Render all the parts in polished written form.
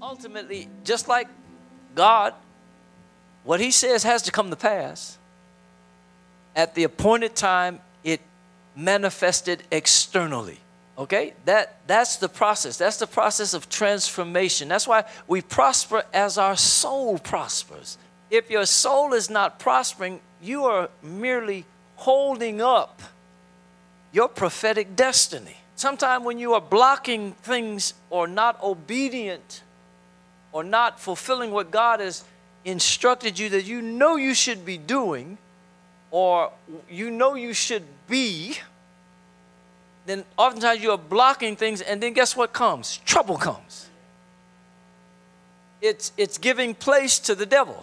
ultimately, just like God, what he says has to come to pass. At the appointed time, it manifested externally. Okay? That's the process. That's the process of transformation. That's why we prosper as our soul prospers. If your soul is not prospering, you are merely holding up your prophetic destiny. Sometimes when you are blocking things or not obedient or not fulfilling what God has instructed you that you know you should be doing or you know you should be, then oftentimes you are blocking things, and then guess what comes? Trouble comes. It's giving place to the devil.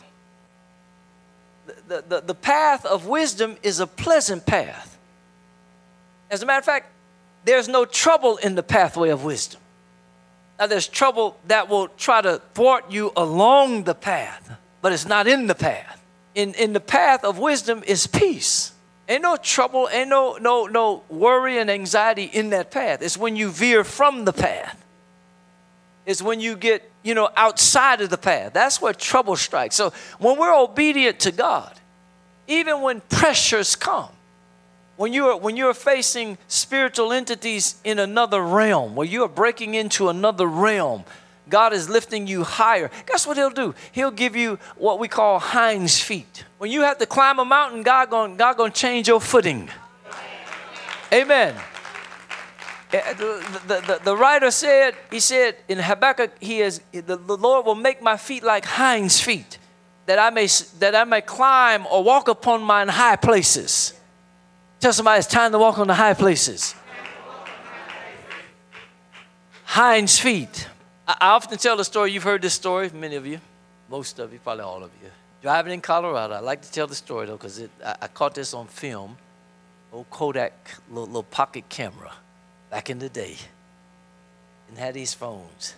The path of wisdom is a pleasant path. As a matter of fact, there's no trouble in the pathway of wisdom. Now, there's trouble that will try to thwart you along the path, but it's not in the path. In the path of wisdom is peace. Ain't no trouble, ain't no worry and anxiety in that path. It's when you veer from the path. It's when you get, outside of the path. That's where trouble strikes. So when we're obedient to God, even when pressures come, when you're facing spiritual entities in another realm, where you're breaking into another realm, God is lifting you higher. Guess what he'll do? He'll give you what we call hinds feet. When you have to climb a mountain, God gonna change your footing. Amen. The writer said, he said in Habakkuk, the Lord will make my feet like hinds feet, that I may climb or walk upon mine high places. Tell somebody it's time to walk on the high places. Hinds feet. I often tell the story. You've heard this story, many of you, most of you, probably all of you. Driving in Colorado, I like to tell the story though, because I caught this on film. Old Kodak little pocket camera back in the day. Didn't have these phones.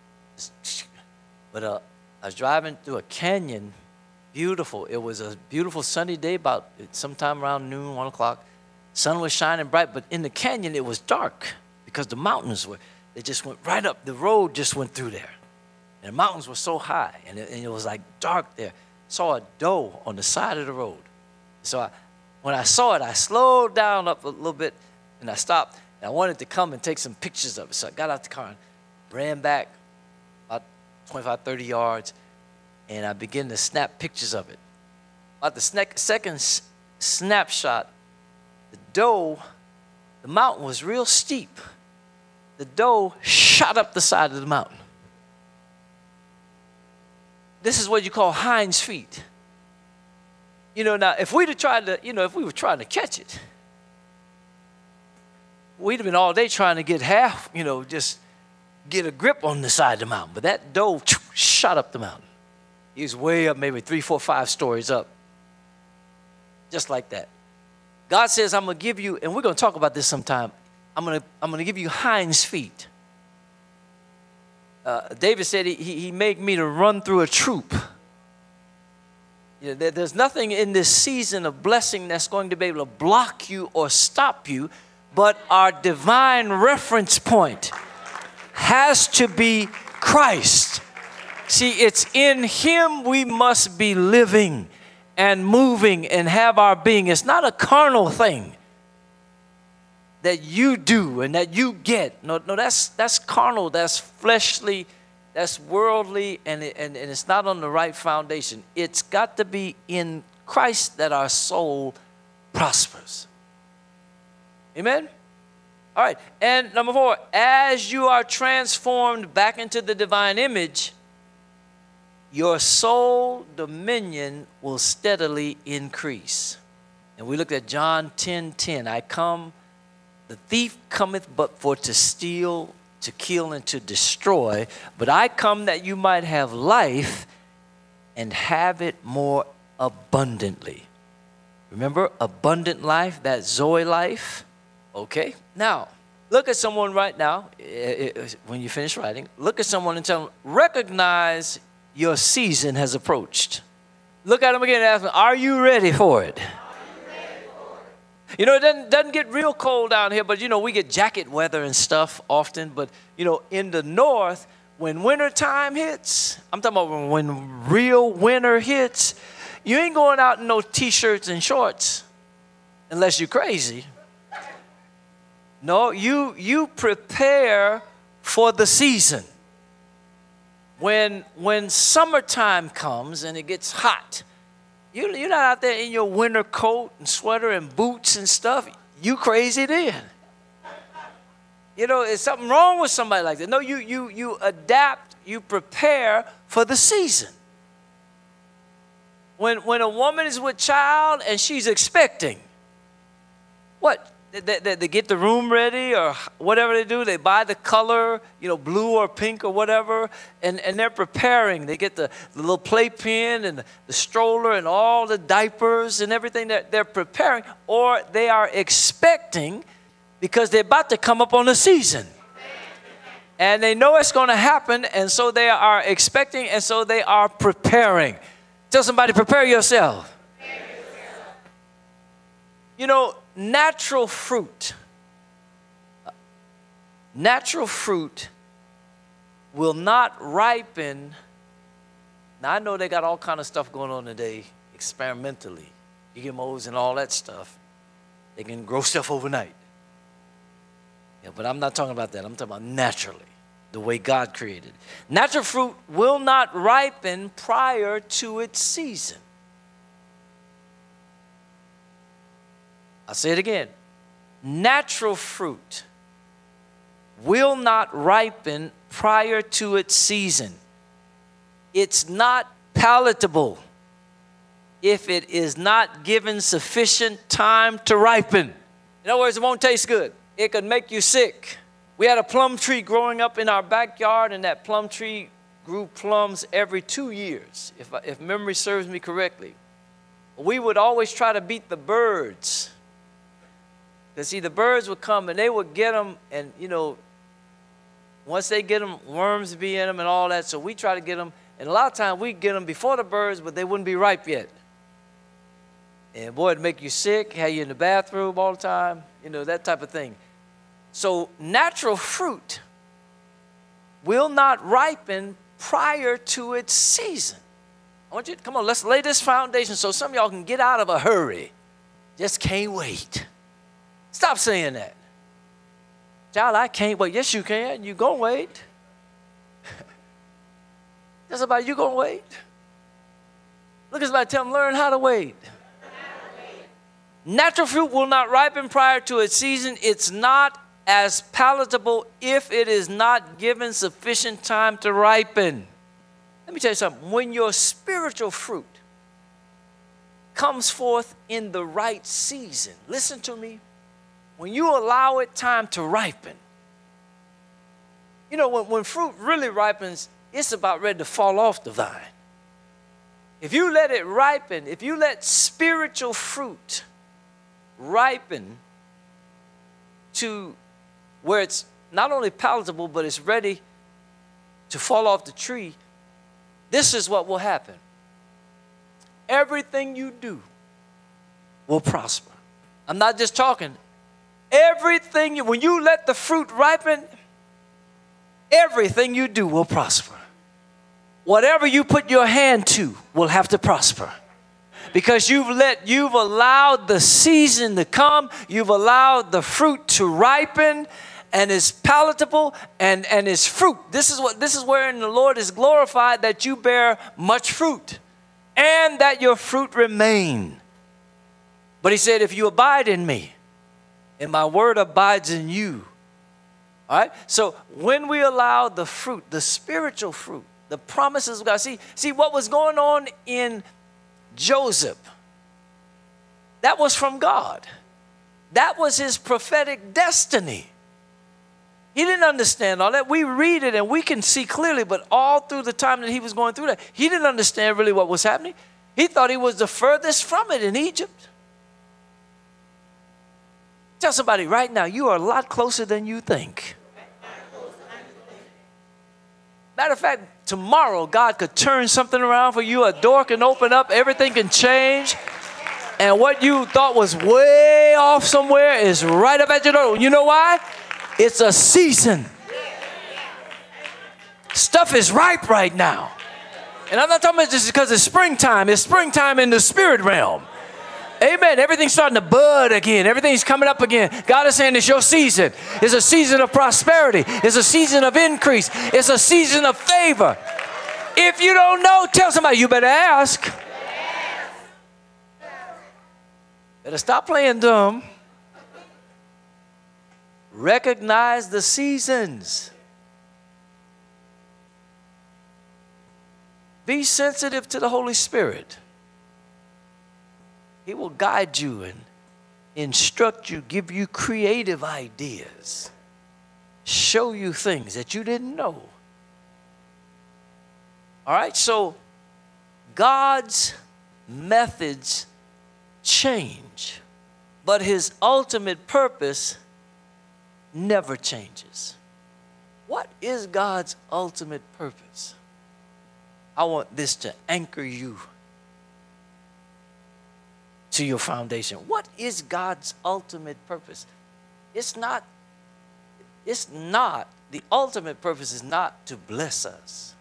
But I was driving through a canyon, beautiful. It was a beautiful sunny day, about sometime around noon, 1 o'clock. Sun was shining bright, but in the canyon it was dark because the mountains they just went right up. The road just went through there. And the mountains were so high, and it was like dark there. Saw a doe on the side of the road. So when I saw it, I slowed down up a little bit, and I stopped. And I wanted to come and take some pictures of it. So I got out the car and ran back about 25, 30 yards, and I began to snap pictures of it. About the second snapshot, the mountain was real steep. The doe shot up the side of the mountain. This is what you call hinds feet. Now if we'd have tried to, if we were trying to catch it, we'd have been all day trying to get just get a grip on the side of the mountain. But that doe shot up the mountain. He was way up, maybe 3, 4, 5 stories up. Just like that. God says, I'm going to give you, and we're going to talk about this sometime, I'm going to give you hinds feet. David said he made me to run through a troop. There's nothing in this season of blessing that's going to be able to block you or stop you, but our divine reference point has to be Christ. See, it's in him we must be living and moving and have our being. It's not a carnal thing that you do and that you get. No, that's carnal, that's fleshly, that's worldly, and it's not on the right foundation. It's got to be in Christ that our soul prospers. Amen? All right, and number 4, as you are transformed back into the divine image, your soul dominion will steadily increase. And we looked at John 10:10. The thief cometh but for to steal, to kill, and to destroy. But I come that you might have life and have it more abundantly. Remember, abundant life, that Zoe life? Okay. Now, look at someone right now. When you finish writing, look at someone and tell them, recognize your season has approached. Look at them again and ask them, are you ready for it? It doesn't get real cold down here, but we get jacket weather and stuff often. But in the north, when winter time hits, I'm talking about when real winter hits, you ain't going out in no T-shirts and shorts unless you're crazy. No, you prepare for the season. When summertime comes and it gets hot, you're not out there in your winter coat and sweater and boots and stuff. You crazy then. You know, is something wrong with somebody like that? No, you adapt, you prepare for the season. When a woman is with child and she's expecting, what? They get the room ready or whatever they do. They buy the color, blue or pink or whatever, and they're preparing. They get the little playpen and the stroller and all the diapers and everything that they're preparing, or they are expecting because they're about to come up on the season. And they know it's going to happen, and so they are expecting, and so they are preparing. Tell somebody, prepare yourself. Natural fruit will not ripen. Now, I know they got all kind of stuff going on today, experimentally, GMOs and all that stuff. They can grow stuff overnight. Yeah, but I'm not talking about that. I'm talking about naturally, the way God created. Natural fruit will not ripen prior to its season. I'll say it again. Natural fruit will not ripen prior to its season. It's not palatable if it is not given sufficient time to ripen. In other words, it won't taste good. It could make you sick. We had a plum tree growing up in our backyard, and that plum tree grew plums every 2 years, if memory serves me correctly. We would always try to beat the birds. Because, see, the birds would come and they would get them, and, once they get them, worms be in them and all that. So we try to get them, and a lot of times we get them before the birds, but they wouldn't be ripe yet. And, boy, it'd make you sick, have you in the bathroom all the time, that type of thing. So natural fruit will not ripen prior to its season. I want you to, come on, let's lay this foundation so some of y'all can get out of a hurry. Just can't wait. Stop saying that. Child, I can't wait. Yes, you can. You gonna wait. That's about you gonna wait. Look at somebody, tell them, learn how to wait. Natural fruit will not ripen prior to its season. It's not as palatable if it is not given sufficient time to ripen. Let me tell you something. When your spiritual fruit comes forth in the right season, listen to me. When you allow it time to ripen, when fruit really ripens, it's about ready to fall off the vine. If you let it ripen, if you let spiritual fruit ripen to where it's not only palatable, but it's ready to fall off the tree, this is what will happen. Everything you do will prosper. I'm not just talking. When you let the fruit ripen, everything you do will prosper. Whatever you put your hand to will have to prosper. Because you've allowed the season to come, you've allowed the fruit to ripen, and it's palatable and it's fruit. This is wherein the Lord is glorified, that you bear much fruit and that your fruit remain. But he said, if you abide in me and my word abides in you. All right? So when we allow the fruit, the spiritual fruit, the promises of God. See what was going on in Joseph, that was from God. That was his prophetic destiny. He didn't understand all that. We read it and we can see clearly, but all through the time that he was going through that, he didn't understand really what was happening. He thought he was the furthest from it in Egypt. Tell somebody right now, you are a lot closer than you think. Matter of fact, tomorrow God could turn something around for you. A door can open up. Everything can change. And what you thought was way off somewhere is right up at your door. You know why? It's a season. Stuff is ripe right now. And I'm not talking about just because it's springtime. It's springtime in the spirit realm. Amen. Everything's starting to bud again. Everything's coming up again. God is saying it's your season. It's a season of prosperity. It's a season of increase. It's a season of favor. If you don't know, tell somebody, you better ask. Better stop playing dumb. Recognize the seasons. Be sensitive to the Holy Spirit. He will guide you and instruct you, give you creative ideas, show you things that you didn't know. All right, so God's methods change, but his ultimate purpose never changes. What is God's ultimate purpose? I want this to anchor you to your foundation. What is God's ultimate purpose? It's not, the ultimate purpose is not to bless us.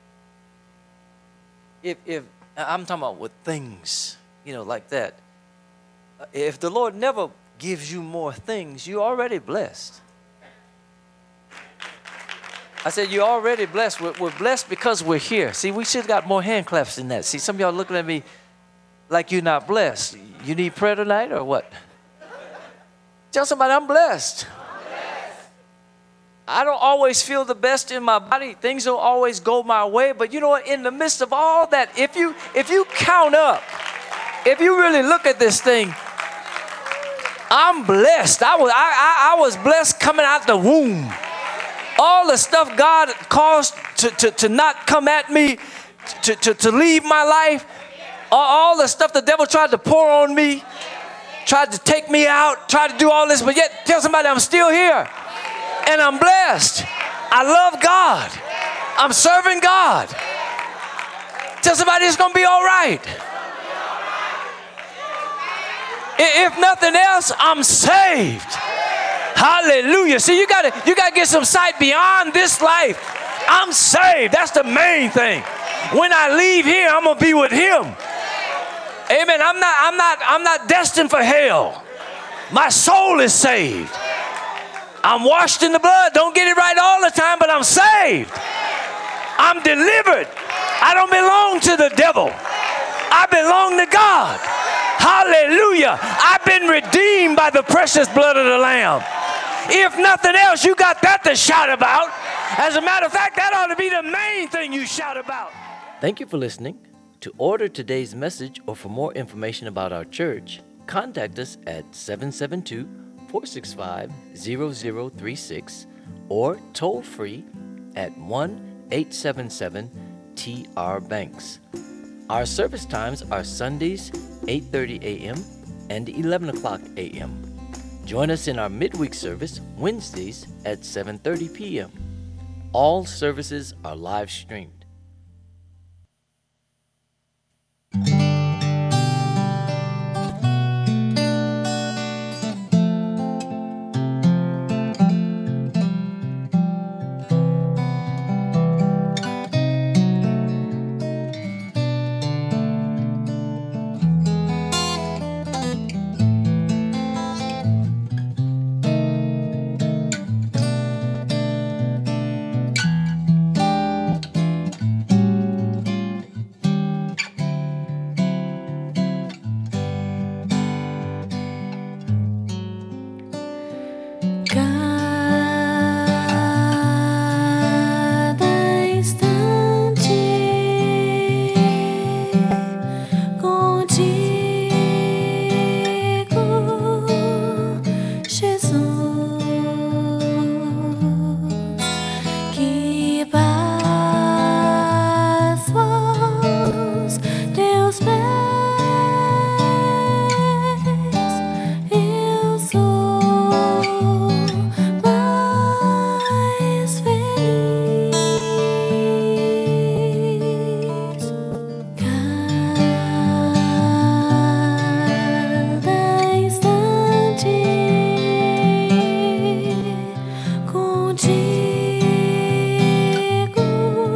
If I'm talking about with things, like that. If the Lord never gives you more things, you're already blessed. I said, you're already blessed. We're blessed because we're here. See, we should have got more hand claps than that. See, some of y'all looking at me like you're not blessed. You need prayer tonight or what? Tell somebody, I'm blessed. I don't always feel the best in my body. Things don't always go my way. But you know what? In the midst of all that, if you count up, if you really look at this thing, I'm blessed. I was blessed coming out the womb. All the stuff God caused to not come at me, to leave my life, all the stuff the devil tried to pour on me, tried to take me out, tried to do all this, but yet tell somebody I'm still here and I'm blessed. I love God. I'm serving God. Tell somebody it's going to be all right. If nothing else, I'm saved. Hallelujah. See, you gotta get some sight beyond this life. I'm saved. That's the main thing. When I leave here, I'm gonna be with him. Amen. I'm not destined for hell. My soul is saved. I'm washed in the blood. Don't get it right all the time, but I'm saved. I'm delivered. I don't belong to the devil. I belong to God. Hallelujah. I've been redeemed by the precious blood of the Lamb. If nothing else, you got that to shout about. As a matter of fact, that ought to be the main thing you shout about. Thank you for listening. To order today's message or for more information about our church, contact us at 772-465-0036 or toll free at 1-877-TR-BANKS. Our service times are Sundays, 8:30 a.m. and 11 o'clock a.m. Join us in our midweek service Wednesdays at 7:30 p.m. All services are live streamed.